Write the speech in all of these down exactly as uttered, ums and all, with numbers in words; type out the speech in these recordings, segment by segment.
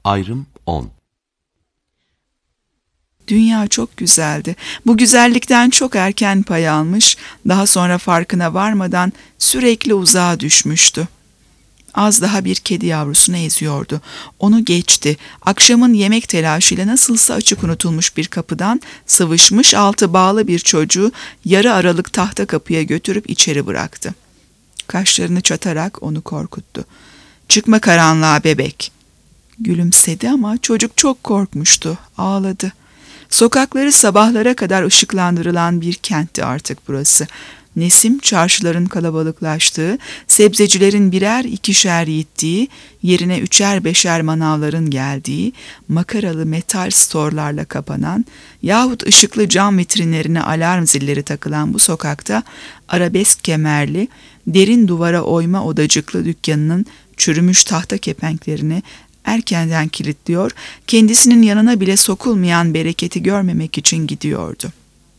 Ayrım on. Dünya çok güzeldi. Bu güzellikten çok erken pay almış, daha sonra farkına varmadan sürekli uzağa düşmüştü. Az daha bir kedi yavrusunu eziyordu. Onu geçti. Akşamın yemek telaşıyla nasılsa açık unutulmuş bir kapıdan sıvışmış altı bağlı bir çocuğu yarı aralık tahta kapıya götürüp içeri bıraktı. Kaşlarını çatarak onu korkuttu. "Çıkma karanlığa bebek." Gülümsedi ama çocuk çok korkmuştu. Ağladı. Sokakları sabahlara kadar ışıklandırılan bir kentti artık burası. Nesim çarşıların kalabalıklaştığı, sebzecilerin birer ikişer yittiği, yerine üçer beşer manavların geldiği, makaralı metal storlarla kapanan yahut ışıklı cam vitrinlerine alarm zilleri takılan bu sokakta arabesk kemerli, derin duvara oyma odacıklı dükkanının çürümüş tahta kepenklerini erkenden kilitliyor, kendisinin yanına bile sokulmayan bereketi görmemek için gidiyordu.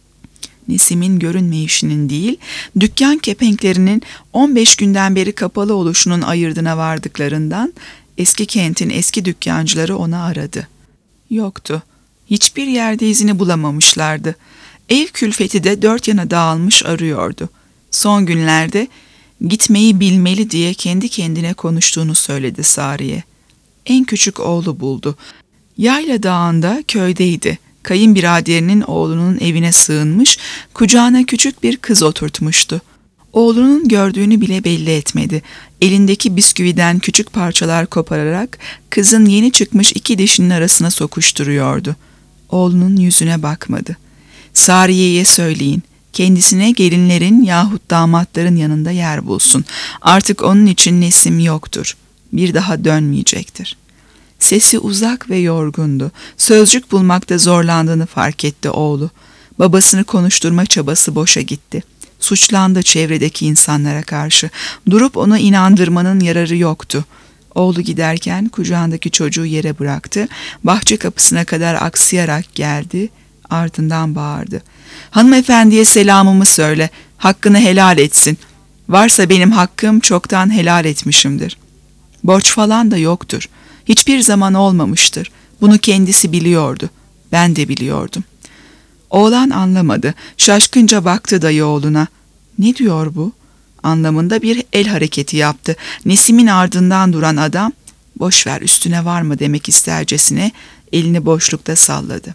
Nesim'in görünmeyişinin değil, dükkan kepenklerinin on beş günden beri kapalı oluşunun ayırdına vardıklarından eski kentin eski dükkancıları onu aradı. Yoktu. Hiçbir yerde izini bulamamışlardı. Ev külfeti de dört yana dağılmış arıyordu. Son günlerde gitmeyi bilmeli diye kendi kendine konuştuğunu söyledi Sariye. En küçük oğlu buldu. Yayla Dağı'nda köydeydi. Kayınbiraderinin oğlunun evine sığınmış, kucağına küçük bir kız oturtmuştu. Oğlunun gördüğünü bile belli etmedi. Elindeki bisküviden küçük parçalar kopararak kızın yeni çıkmış iki dişinin arasına sokuşturuyordu. Oğlunun yüzüne bakmadı. Sariye'ye söyleyin, kendisine gelinlerin yahut damatların yanında yer bulsun. Artık onun için Nesim yoktur. Bir daha dönmeyecektir. Sesi uzak ve yorgundu. Sözcük bulmakta zorlandığını fark etti oğlu. Babasını konuşturma çabası boşa gitti. Suçlandı çevredeki insanlara karşı. Durup onu inandırmanın yararı yoktu. Oğlu giderken kucağındaki çocuğu yere bıraktı. Bahçe kapısına kadar aksayarak geldi. Ardından bağırdı. "Hanımefendiye selamımı söyle. Hakkını helal etsin. Varsa benim hakkım çoktan helal etmişimdir. Borç falan da yoktur. Hiçbir zaman olmamıştır. Bunu kendisi biliyordu. Ben de biliyordum." Oğlan anlamadı. Şaşkınca baktı dayı oğluna. "Ne diyor bu?" anlamında bir el hareketi yaptı. Nesim'in ardından duran adam, "Boş ver, üstüne varma" demek istercesine elini boşlukta salladı.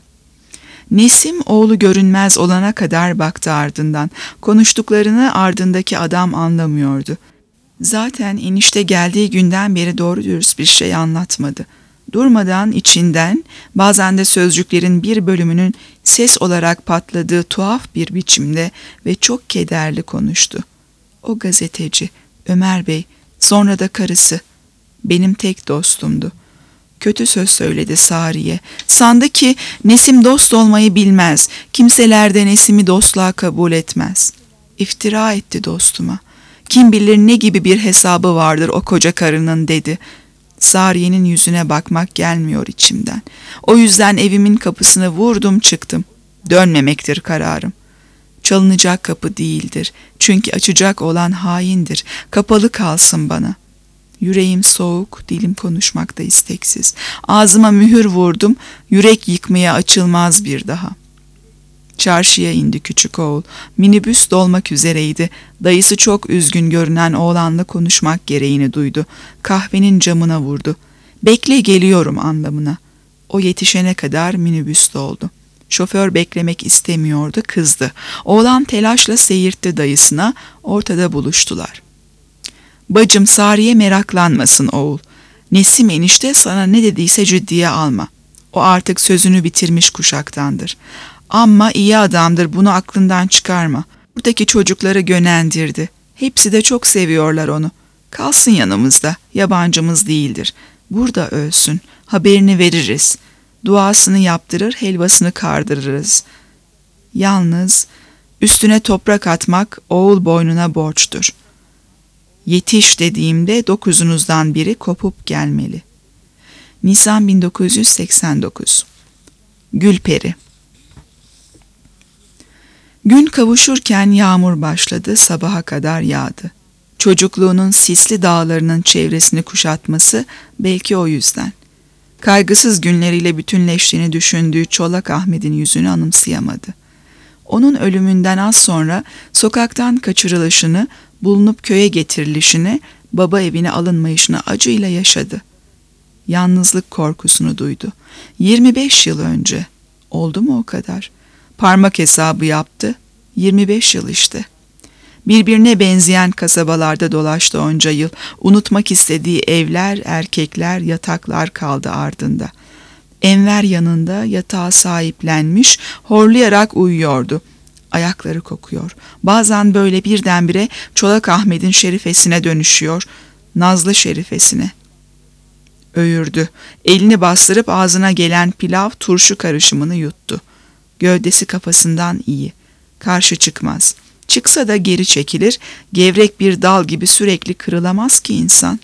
Nesim oğlu görünmez olana kadar baktı ardından. Konuştuklarını ardındaki adam anlamıyordu. Zaten enişte geldiği günden beri doğru dürüst bir şey anlatmadı. Durmadan içinden, bazen de sözcüklerin bir bölümünün ses olarak patladığı tuhaf bir biçimde ve çok kederli konuştu. "O gazeteci, Ömer Bey, sonra da karısı, benim tek dostumdu." Kötü söz söyledi Sariye. Sandı ki Nesim dost olmayı bilmez, kimseler de Nesim'i dostluğa kabul etmez. "İftira etti dostuma. Kim bilir ne gibi bir hesabı vardır o koca karının" dedi. Sariye'nin yüzüne bakmak gelmiyor içimden. O yüzden evimin kapısını vurdum çıktım. Dönmemektir kararım. Çalınacak kapı değildir. Çünkü açacak olan haindir. Kapalı kalsın bana. Yüreğim soğuk, dilim konuşmakta isteksiz. Ağzıma mühür vurdum, yürek yıkmaya açılmaz bir daha. Çarşıya indi küçük oğul. Minibüs dolmak üzereydi. Dayısı çok üzgün görünen oğlanla konuşmak gereğini duydu. Kahvenin camına vurdu. "Bekle, geliyorum" anlamına. O yetişene kadar minibüs doldu. Şoför beklemek istemiyordu, kızdı. Oğlan telaşla seyirtti dayısına, ortada buluştular. "Bacım, Sariye meraklanmasın oğul. Nesim enişte sana ne dediyse ciddiye alma. O artık sözünü bitirmiş kuşaktandır. Ama iyi adamdır, bunu aklından çıkarma. Buradaki çocukları gönendirdi. Hepsi de çok seviyorlar onu. Kalsın yanımızda, yabancımız değildir. Burada ölsün, haberini veririz. Duasını yaptırır, helvasını kardırırız. Yalnız üstüne toprak atmak oğul boynuna borçtur. Yetiş dediğimde dokuzunuzdan biri kopup gelmeli." Nisan bin dokuz yüz seksen dokuz. Gülperi. Gün kavuşurken yağmur başladı, sabaha kadar yağdı. Çocukluğunun sisli dağlarının çevresini kuşatması belki o yüzden. Kaygısız günleriyle bütünleştiğini düşündüğü Çolak Ahmet'in yüzünü anımsayamadı. Onun ölümünden az sonra sokaktan kaçırılışını, bulunup köye getirilişini, baba evine alınmayışını acıyla yaşadı. Yalnızlık korkusunu duydu. yirmi beş yıl önce. Oldu mu o kadar? Parmak hesabı yaptı. yirmi beş yıl işte. Birbirine benzeyen kasabalarda dolaştı onca yıl. Unutmak istediği evler, erkekler, yataklar kaldı ardında. Enver yanında yatağa sahiplenmiş, horlayarak uyuyordu. Ayakları kokuyor. Bazen böyle birdenbire Çolak Ahmet'in şerifesine dönüşüyor. Nazlı şerifesine. Öğürdü. Elini bastırıp ağzına gelen pilav turşu karışımını yuttu. Gövdesi kafasından iyi. Karşı çıkmaz. Çıksa da geri çekilir, gevrek bir dal gibi sürekli kırılamaz ki insan.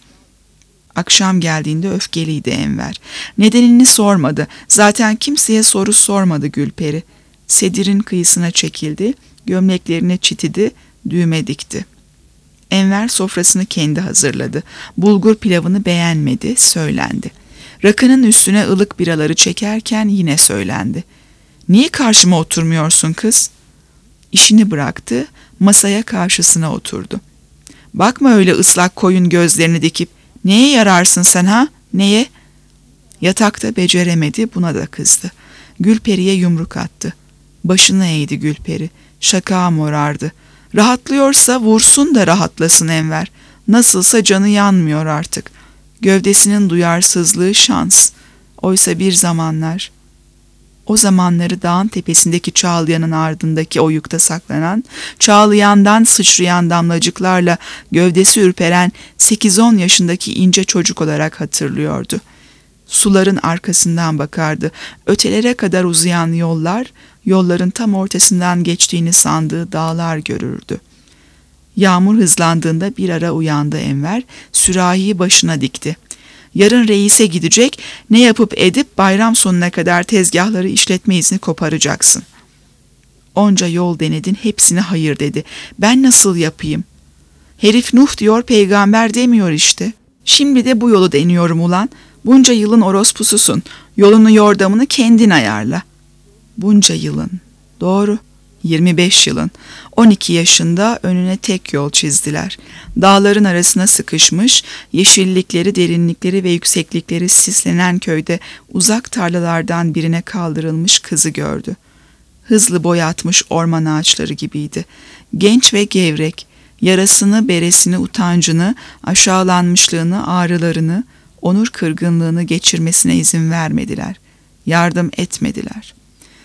Akşam geldiğinde öfkeliydi Enver. Nedenini sormadı. Zaten kimseye soru sormadı Gülperi. Sedirin kıyısına çekildi, gömleklerine çitidi, düğme dikti. Enver sofrasını kendi hazırladı. Bulgur pilavını beğenmedi, söylendi. Rakının üstüne ılık biraları çekerken yine söylendi. "Niye karşıma oturmuyorsun kız?" İşini bıraktı, masaya karşısına oturdu. "Bakma öyle ıslak koyun gözlerini dikip. Neye yararsın sen ha? Neye?" Yatakta beceremedi, buna da kızdı. Gülperi'ye yumruk attı. Başını eğdi Gülperi. Şaka morardı. Rahatlıyorsa vursun da rahatlasın Enver. Nasılsa canı yanmıyor artık. Gövdesinin duyarsızlığı şans. Oysa bir zamanlar... O zamanları dağın tepesindeki Çağlayan'ın ardındaki oyukta saklanan, Çağlayan'dan sıçrayan damlacıklarla gövdesi ürperen sekiz on yaşındaki ince çocuk olarak hatırlıyordu. Suların arkasından bakardı. Ötelere kadar uzayan yollar, yolların tam ortasından geçtiğini sandığı dağlar görürdü. Yağmur hızlandığında bir ara uyandı Enver, sürahiyi başına dikti. Yarın reise gidecek, ne yapıp edip bayram sonuna kadar tezgahları işletme izni koparacaksın. Onca yol denedin, hepsine hayır dedi. Ben nasıl yapayım? Herif Nuh diyor, peygamber demiyor işte. Şimdi de bu yolu deniyorum ulan. Bunca yılın orospususun. Yolunu yordamını kendin ayarla. Bunca yılın. Doğru. yirmi beş yılın. on iki yaşında önüne tek yol çizdiler. Dağların arasına sıkışmış, yeşillikleri, derinlikleri ve yükseklikleri sislenen köyde uzak tarlalardan birine kaldırılmış kızı gördü. Hızlı boy atmış orman ağaçları gibiydi. Genç ve gevrek, yarasını, beresini, utancını, aşağılanmışlığını, ağrılarını, onur kırgınlığını geçirmesine izin vermediler. Yardım etmediler.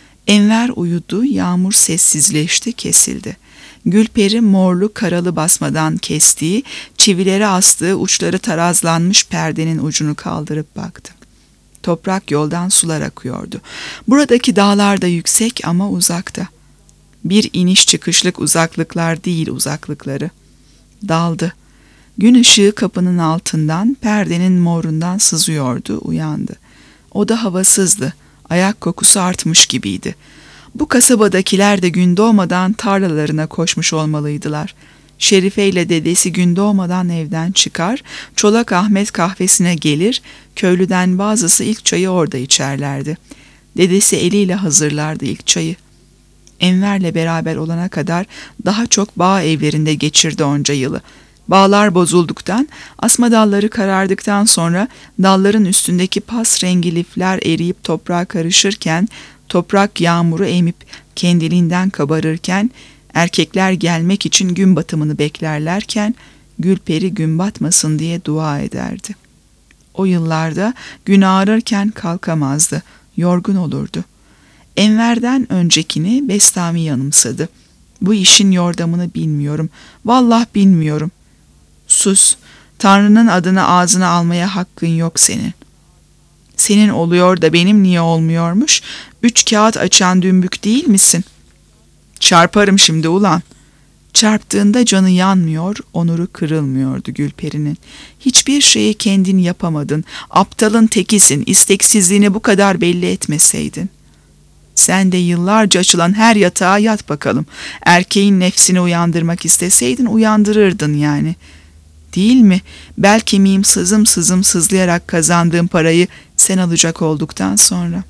Enver uyudu, yağmur sessizleşti, kesildi. Gülperi morlu karalı basmadan kestiği, çivilere astığı uçları tarazlanmış perdenin ucunu kaldırıp baktı. Toprak yoldan sular akıyordu. Buradaki dağlar da yüksek ama uzakta. Bir iniş çıkışlık uzaklıklar değil uzaklıkları. Daldı. Gün ışığı kapının altından, perdenin morundan sızıyordu, uyandı. Oda havasızdı. Ayak kokusu artmış gibiydi. Bu kasabadakiler de gün doğmadan tarlalarına koşmuş olmalıydılar. Şerife ile dedesi gün doğmadan evden çıkar, Çolak Ahmet kahvesine gelir, köylüden bazısı ilk çayı orada içerlerdi. Dedesi eliyle hazırlardı ilk çayı. Enver'le beraber olana kadar daha çok bağ evlerinde geçirdi onca yılı. Bağlar bozulduktan, asma dalları karardıktan sonra dalların üstündeki pas rengi lifler eriyip toprağa karışırken, toprak yağmuru emip kendiliğinden kabarırken, erkekler gelmek için gün batımını beklerlerken, Gülperi gün batmasın diye dua ederdi. O yıllarda gün ağrırken kalkamazdı, yorgun olurdu. Enver'den öncekini Bestami yanımsadı. Bu işin yordamını bilmiyorum, vallahi bilmiyorum. Sus, Tanrı'nın adını ağzına almaya hakkın yok senin. Senin oluyor da benim niye olmuyormuş? Üç kağıt açan dümbük değil misin? Çarparım şimdi ulan. Çarptığında canı yanmıyor, onuru kırılmıyordu Gülperi'nin. Hiçbir şeyi kendin yapamadın, aptalın tekisin, isteksizliğini bu kadar belli etmeseydin. Sen de yıllarca açılan her yatağa yat bakalım. Erkeğin nefsini uyandırmak isteseydin uyandırırdın yani. Değil mi? Bel kemiğim sızım sızım sızlayarak kazandığım parayı Sen alacak olduktan sonra.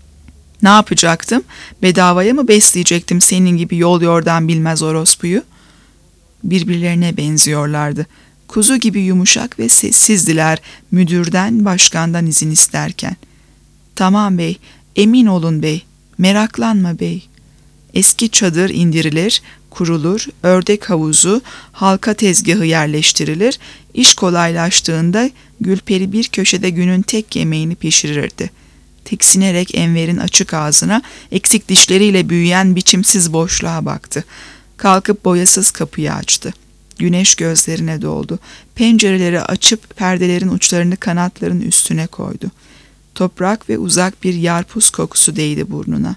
Ne yapacaktım? Bedavaya mı besleyecektim senin gibi yol yordan bilmez orospuyu? Birbirlerine benziyorlardı. Kuzu gibi yumuşak ve sessizdiler müdürden, başkandan izin isterken. Tamam bey, emin olun bey, meraklanma bey. Eski çadır indirilir, kurulur, ördek havuzu, halka tezgahı yerleştirilir, iş kolaylaştığında Gülperi bir köşede günün tek yemeğini pişirirdi. Tiksinerek Enver'in açık ağzına, eksik dişleriyle büyüyen biçimsiz boşluğa baktı. Kalkıp boyasız kapıyı açtı. Güneş gözlerine doldu. Pencereleri açıp perdelerin uçlarını kanatların üstüne koydu. Toprak ve uzak bir yarpuz kokusu değdi burnuna.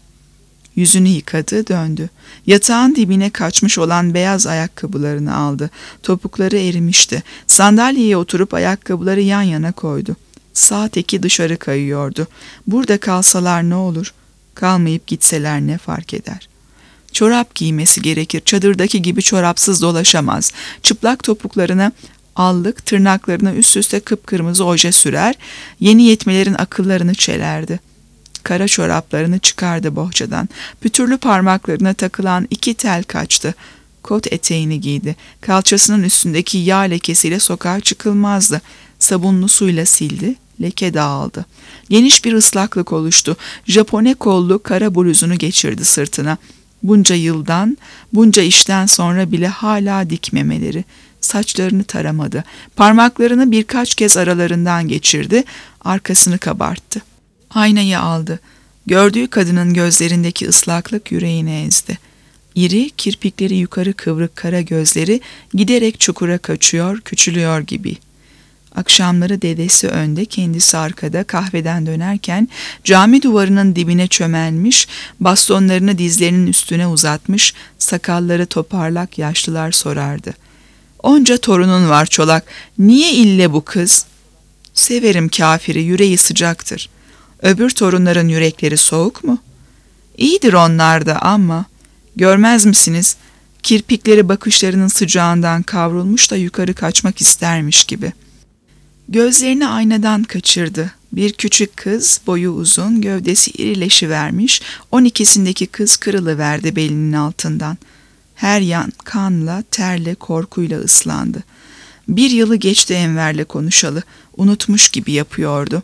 Yüzünü yıkadı, döndü. Yatağın dibine kaçmış olan beyaz ayakkabılarını aldı. Topukları erimişti. Sandalyeye oturup ayakkabıları yan yana koydu. Sağ teki dışarı kayıyordu. Burada kalsalar ne olur? Kalmayıp gitseler ne fark eder? Çorap giymesi gerekir. Çadırdaki gibi çorapsız dolaşamaz. Çıplak topuklarına allık, tırnaklarına üst üste kıpkırmızı oje sürer, yeni yetmelerin akıllarını çelerdi. Kara çoraplarını çıkardı bohçadan. Pütürlü parmaklarına takılan iki tel kaçtı. Kot eteğini giydi. Kalçasının üstündeki yağ lekesiyle sokağa çıkılmazdı. Sabunlu suyla sildi. Leke dağıldı. Geniş bir ıslaklık oluştu. Japone kollu kara bluzunu geçirdi sırtına. Bunca yıldan, bunca işten sonra bile hala dikmemeleri. Saçlarını taramadı. Parmaklarını birkaç kez aralarından geçirdi. Arkasını kabarttı. Aynayı aldı. Gördüğü kadının gözlerindeki ıslaklık yüreğini ezdi. İri, kirpikleri yukarı kıvrık kara gözleri giderek çukura kaçıyor, küçülüyor gibi. Akşamları dedesi önde, kendisi arkada kahveden dönerken cami duvarının dibine çömelmiş, bastonlarını dizlerinin üstüne uzatmış, sakalları toparlak yaşlılar sorardı. Onca torunun var Çolak, niye ille bu kız? Severim kafiri, yüreği sıcaktır. Öbür torunların yürekleri soğuk mu? İyidir onlar da ama, görmez misiniz, kirpikleri bakışlarının sıcağından kavrulmuş da yukarı kaçmak istermiş gibi. Gözlerini aynadan kaçırdı. Bir küçük kız, boyu uzun, gövdesi irileşivermiş, on ikisindeki kız kırılıverdi belinin altından. Her yan kanla, terle, korkuyla ıslandı. Bir yılı geçti Enver'le konuşalı, unutmuş gibi yapıyordu.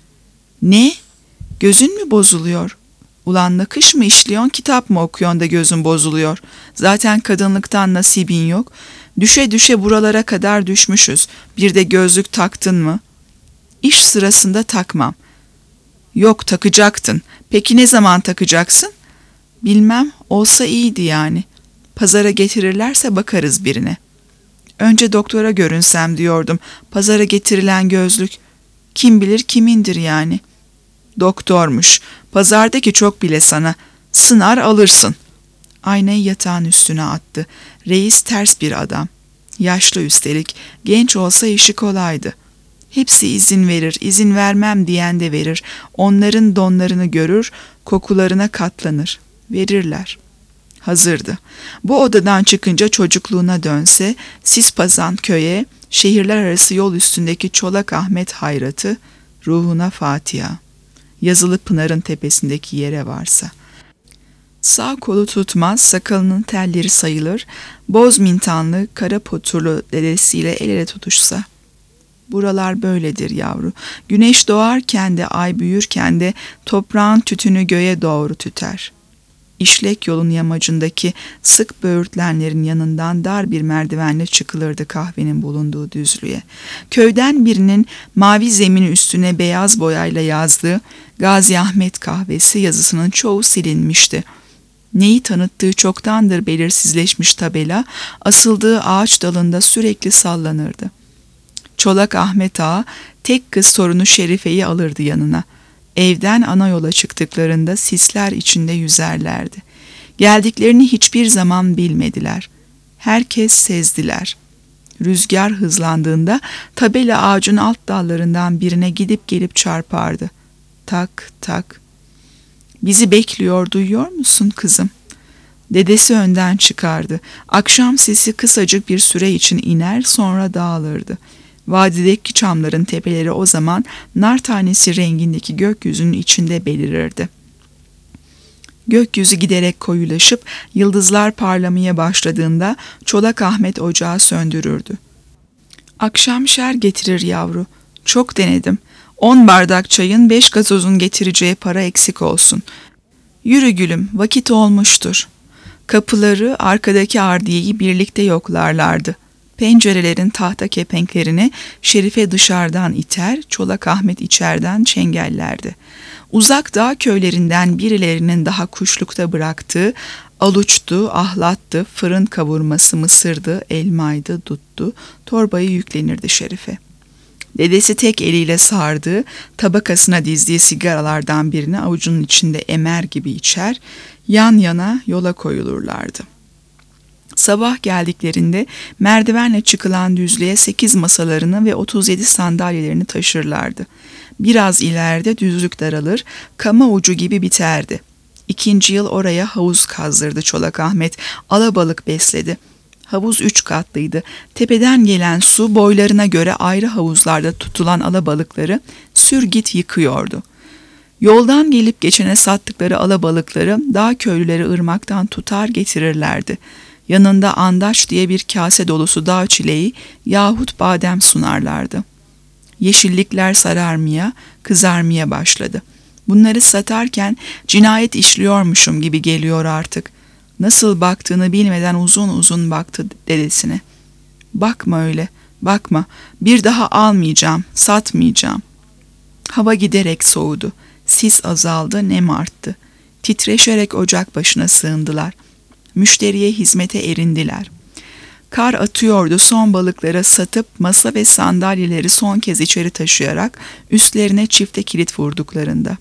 Ne? Gözün mü bozuluyor? Ulan nakış mı işliyorsun, kitap mı okuyorsun da gözün bozuluyor? Zaten kadınlıktan nasibin yok. Düşe düşe buralara kadar düşmüşüz. Bir de gözlük taktın mı? İş sırasında takmam. Yok, takacaktın. Peki ne zaman takacaksın? Bilmem, olsa iyiydi yani. Pazara getirirlerse bakarız birine. Önce doktora görünsem diyordum. Pazara getirilen gözlük. Kim bilir kimindir yani. Doktormuş. Pazardaki çok bile sana. Sınar alırsın. Aynayı yatağın üstüne attı. Reis ters bir adam. Yaşlı üstelik. Genç olsa işi kolaydı. Hepsi izin verir, izin vermem diyen de verir. Onların donlarını görür, kokularına katlanır. Verirler. Hazırdı. Bu odadan çıkınca çocukluğuna dönse, Sispazan köye, şehirler arası yol üstündeki Çolak Ahmet hayratı, ruhuna Fatiha. Yazılı Pınar'ın tepesindeki yere varsa. Sağ kolu tutmaz, sakalının telleri sayılır, boz mintanlı, kara poturlu dedesiyle el ele tutuşsa. Buralar böyledir yavru. Güneş doğarken de, ay büyürken de toprağın tütünü göğe doğru tüter. İşlek yolun yamacındaki sık böğürtlenlerin yanından dar bir merdivenle çıkılırdı kahvenin bulunduğu düzlüğe. Köyden birinin mavi zemini üstüne beyaz boyayla yazdığı Gazi Ahmet kahvesi yazısının çoğu silinmişti. Neyi tanıttığı çoktandır belirsizleşmiş tabela, asıldığı ağaç dalında sürekli sallanırdı. Çolak Ahmet Ağa, tek kız torunu Şerife'yi alırdı yanına. Evden ana yola çıktıklarında sisler içinde yüzerlerdi. Geldiklerini hiçbir zaman bilmediler. Herkes sezdiler. Rüzgar hızlandığında tabela ağacın alt dallarından birine gidip gelip çarpardı. Tak tak. Bizi bekliyor, duyuyor musun kızım? Dedesi önden çıkardı. Akşam sesi kısacık bir süre için iner, sonra dağılırdı. Vadideki çamların tepeleri o zaman nar tanesi rengindeki gökyüzünün içinde belirirdi. Gökyüzü giderek koyulaşıp yıldızlar parlamaya başladığında Çolak Ahmet ocağı söndürürdü. Akşam şer getirir yavru. Çok denedim. On bardak çayın beş gazozun getireceği para eksik olsun. Yürü gülüm, vakit olmuştur. Kapıları, arkadaki ardiyeyi birlikte yoklarlardı. Pencerelerin tahta kepenklerini Şerife dışarıdan iter, Çolak Ahmet içeriden çengellerdi. Uzak dağ köylerinden birilerinin daha kuşlukta bıraktığı aluçtu, ahlattı, fırın kavurması, mısırdı, elmaydı, duttu, torbayı yüklenirdi Şerife. Dedesi tek eliyle sardığı, tabakasına dizdiği sigaralardan birini avucunun içinde emer gibi içer, yan yana yola koyulurlardı. Sabah geldiklerinde merdivenle çıkılan düzlüğe sekiz masalarını ve otuz yedi sandalyelerini taşırlardı. Biraz ileride düzlük daralır, kama ucu gibi biterdi. İkinci yıl oraya havuz kazdırdı Çolak Ahmet, alabalık besledi. Havuz üç katlıydı. Tepeden gelen su boylarına göre ayrı havuzlarda tutulan alabalıkları sürgit yıkıyordu. Yoldan gelip geçene sattıkları alabalıkları dağ köylüleri ırmaktan tutar getirirlerdi. Yanında andaç diye bir kase dolusu dağ çileği yahut badem sunarlardı. Yeşillikler sararmaya, kızarmaya başladı. Bunları satarken cinayet işliyormuşum gibi geliyor artık. Nasıl baktığını bilmeden uzun uzun baktı dedesine. Bakma öyle, bakma. Bir daha almayacağım, satmayacağım. Hava giderek soğudu. Sis azaldı, nem arttı. Titreşerek ocak başına sığındılar. Müşteriye hizmete erindiler. Kar atıyordu, son balıkları satıp masa ve sandalyeleri son kez içeri taşıyarak üstlerine çifte kilit vurduklarında.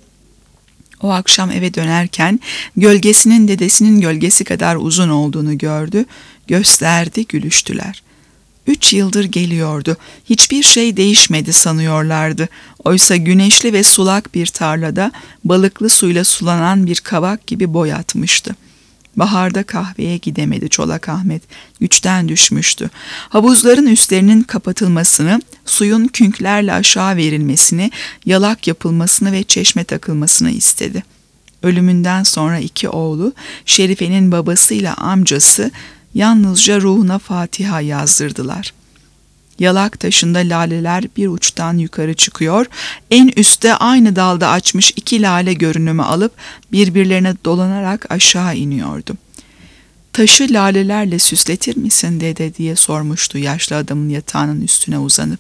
O akşam eve dönerken gölgesinin dedesinin gölgesi kadar uzun olduğunu gördü, gösterdi, gülüştüler. Üç yıldır geliyordu, hiçbir şey değişmedi sanıyorlardı. Oysa güneşli ve sulak bir tarlada balıklı suyla sulanan bir kavak gibi boy atmıştı. Baharda kahveye gidemedi Çolak Ahmet, güçten düşmüştü. Havuzların üstlerinin kapatılmasını, suyun künklerle aşağı verilmesini, yalak yapılmasını ve çeşme takılmasını istedi. Ölümünden sonra iki oğlu, Şerife'nin babasıyla amcası yalnızca ruhuna Fatiha yazdırdılar. Yalak taşında laleler bir uçtan yukarı çıkıyor, en üstte aynı dalda açmış iki lale görünümü alıp birbirlerine dolanarak aşağı iniyordu. "Taşı lalelerle süsletir misin dede?" diye sormuştu yaşlı adamın yatağının üstüne uzanıp.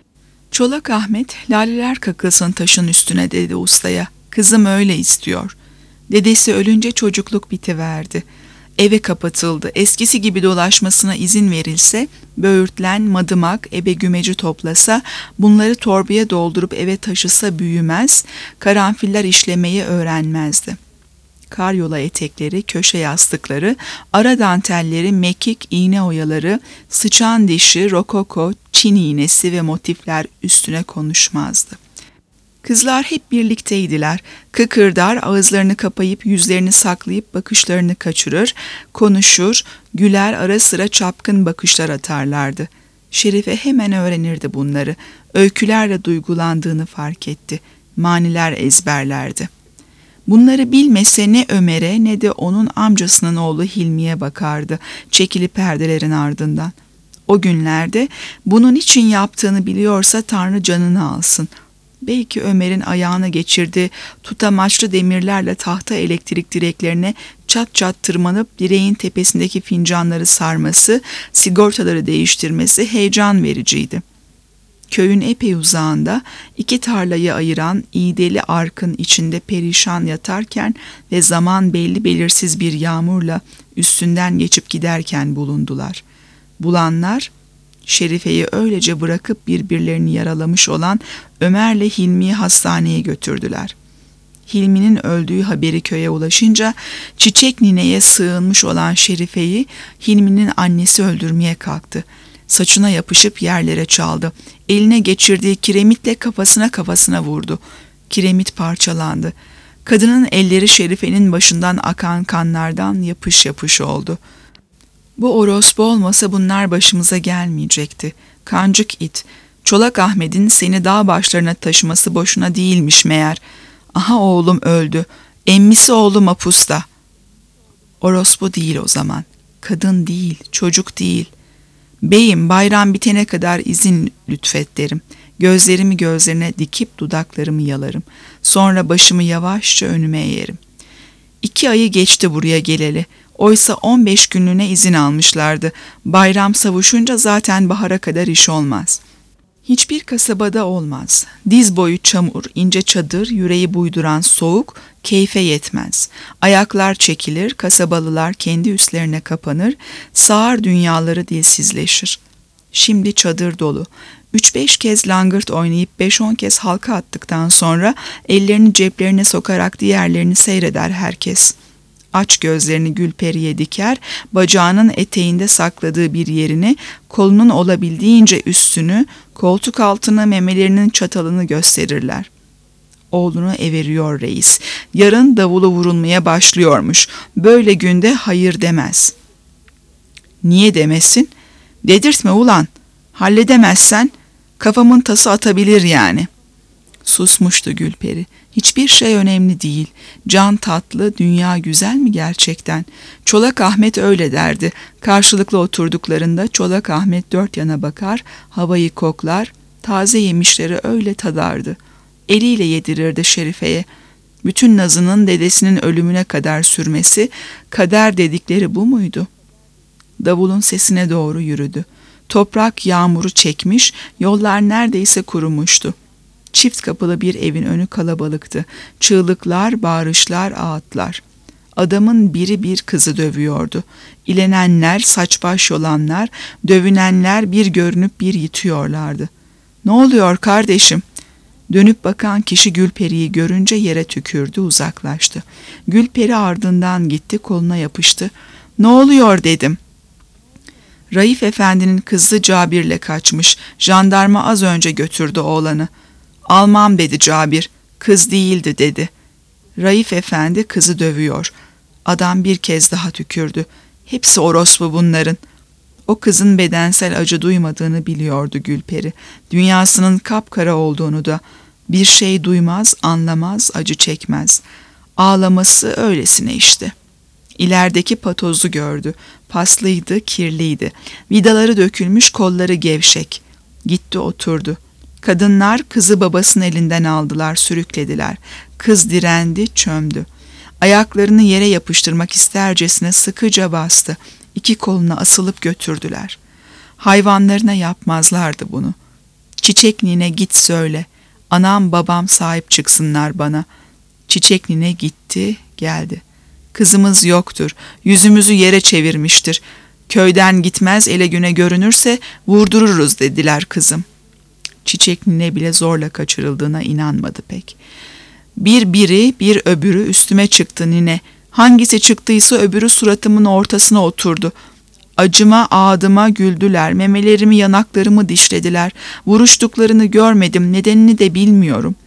Çolak Ahmet, "Laleler kakılsın taşın üstüne" dedi ustaya. "Kızım öyle istiyor." Dedesi ölünce çocukluk bitiverdi. Eve kapatıldı. Eskisi gibi dolaşmasına izin verilse, böğürtlen, madımak, ebe gümeci toplasa, bunları torbaya doldurup eve taşısa büyümez, karanfiller işlemeyi öğrenmezdi. Karyola etekleri, köşe yastıkları, ara dantelleri, mekik, iğne oyaları, sıçan dişi, rokoko, Çin iğnesi ve motifler üstüne konuşmazdı. Kızlar hep birlikteydiler. Kıkırdar, ağızlarını kapayıp yüzlerini saklayıp bakışlarını kaçırır, konuşur, güler, ara sıra çapkın bakışlar atarlardı. Şerife hemen öğrenirdi bunları. Öykülerle duygulandığını fark etti. Maniler ezberlerdi. Bunları bilmese ne Ömer'e ne de onun amcasının oğlu Hilmi'ye bakardı, çekili perdelerin ardından. O günlerde bunun için yaptığını biliyorsa Tanrı canını alsın. Belki Ömer'in ayağına geçirdiği tutamaçlı demirlerle tahta elektrik direklerine çat çat tırmanıp direğin tepesindeki fincanları sarması, sigortaları değiştirmesi heyecan vericiydi. Köyün epey uzağında iki tarlayı ayıran iğdeli arkın içinde perişan yatarken ve zaman belli belirsiz bir yağmurla üstünden geçip giderken bulundular. Bulanlar, Şerife'yi öylece bırakıp birbirlerini yaralamış olan Ömer'le Hilmi'yi hastaneye götürdüler. Hilmi'nin öldüğü haberi köye ulaşınca Çiçek nineye sığınmış olan Şerife'yi Hilmi'nin annesi öldürmeye kalktı. Saçına yapışıp yerlere çaldı. Eline geçirdiği kiremitle kafasına kafasına vurdu. Kiremit parçalandı. Kadının elleri Şerife'nin başından akan kanlardan yapış yapış oldu. Bu orospu olmasa bunlar başımıza gelmeyecekti. Kancık it. Çolak Ahmet'in seni dağ başlarına taşıması boşuna değilmiş meğer. Aha oğlum öldü. Emmisi oğlu mapusta. Orospu değil o zaman. Kadın değil, çocuk değil. Beyim, bayram bitene kadar izin lütfet derim. Gözlerimi gözlerine dikip dudaklarımı yalarım. Sonra başımı yavaşça önüme eğerim. İki ayı geçti buraya geleli. Oysa on beş günlüğüne izin almışlardı. Bayram savuşunca zaten bahara kadar iş olmaz. Hiçbir kasabada olmaz. Diz boyu çamur, ince çadır, yüreği buyduran soğuk, keyfe yetmez. Ayaklar çekilir, kasabalılar kendi üstlerine kapanır, sağır dünyaları dilsizleşir. Şimdi çadır dolu. Üç beş kez langırt oynayıp beş on kez halka attıktan sonra ellerini ceplerine sokarak diğerlerini seyreder herkes. Aç gözlerini Gülperi'ye diker, bacağının eteğinde sakladığı bir yerini, kolunun olabildiğince üstünü, koltuk altına memelerinin çatalını gösterirler. Oğlunu everiyor reis. Yarın davulu vurulmaya başlıyormuş. Böyle günde hayır demez. Niye demesin? Dedirtme ulan. Halledemezsen kafamın tası atabilir yani. Susmuştu Gülperi. Hiçbir şey önemli değil. Can tatlı, dünya güzel mi gerçekten? Çolak Ahmet öyle derdi. Karşılıklı oturduklarında Çolak Ahmet dört yana bakar, havayı koklar, taze yemişleri öyle tadardı. Eliyle yedirirdi Şerife'ye. Bütün nazının dedesinin ölümüne kadar sürmesi, kader dedikleri bu muydu? Davulun sesine doğru yürüdü. Toprak yağmuru çekmiş, yollar neredeyse kurumuştu. Çift kapılı bir evin önü kalabalıktı. Çığlıklar, bağırışlar, ağıtlar. Adamın biri bir kızı dövüyordu. İlenenler, saç baş yolanlar, dövünenler bir görünüp bir yitiyorlardı. "Ne oluyor kardeşim?" Dönüp bakan kişi Gülperi'yi görünce yere tükürdü, uzaklaştı. Gülperi ardından gitti, koluna yapıştı. "Ne oluyor?" dedim. Raif Efendi'nin kızı Cabir'le kaçmış. Jandarma az önce götürdü oğlanı. "Almam" dedi Cabir. "Kız değildi" dedi. Raif Efendi kızı dövüyor. Adam bir kez daha tükürdü. Hepsi orospu bunların. O kızın bedensel acı duymadığını biliyordu Gülperi. Dünyasının kapkara olduğunu da. Bir şey duymaz, anlamaz, acı çekmez. Ağlaması öylesine işte. İlerideki patozu gördü. Paslıydı, kirliydi. Vidaları dökülmüş, kolları gevşek. Gitti oturdu. Kadınlar kızı babasının elinden aldılar, sürüklediler. Kız direndi, çömdü. Ayaklarını yere yapıştırmak istercesine sıkıca bastı. İki koluna asılıp götürdüler. Hayvanlarına yapmazlardı bunu. "Çiçek nine git söyle. Anam babam sahip çıksınlar bana." Çiçek nine gitti, geldi. "Kızımız yoktur. Yüzümüzü yere çevirmiştir. Köyden gitmez, ele güne görünürse vurdururuz" dediler kızım. Çiçek nine bile zorla kaçırıldığına inanmadı pek. Bir biri bir öbürü üstüme çıktı nine. Hangisi çıktıysa öbürü suratımın ortasına oturdu. Acıma ağdıma güldüler, memelerimi yanaklarımı dişlediler. Vuruştuklarını görmedim, nedenini de bilmiyorum.